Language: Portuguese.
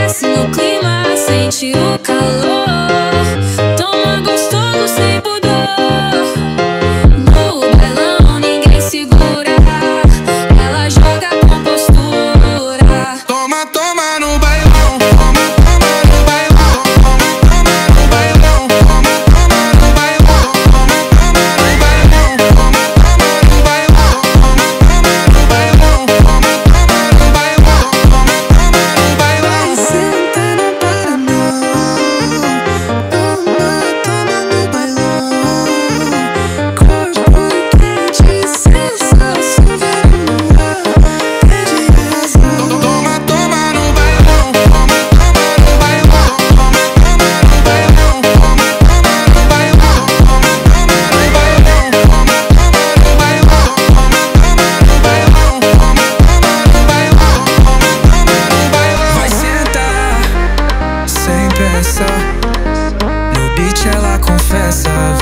aquece no clima, sente o calor. Toma gostoso sem pudor. No bailão ninguém segura, ela joga com postura. Toma, toma no bailão, toma, toma no bailão, toma, toma no bailão, toma, toma no bailão, toma, toma no bailão, toma, toma no bailão, toma, toma no bailão, toma, toma no bailão, toma, toma no bailão. Vai sentar, não para não. Toma, toma no bailão. Corpo quente, sensação vermelha. Pede razão. Toma, toma no bailão, toma, toma no bailão, toma, toma no bailão, toma, toma no bailão, toma, toma no bailão, toma, toma no bailão, toma, toma no bailão, toma, toma no bailão, toma, toma no bailão. Vai sentar, sem pressa. No beat ela confessa.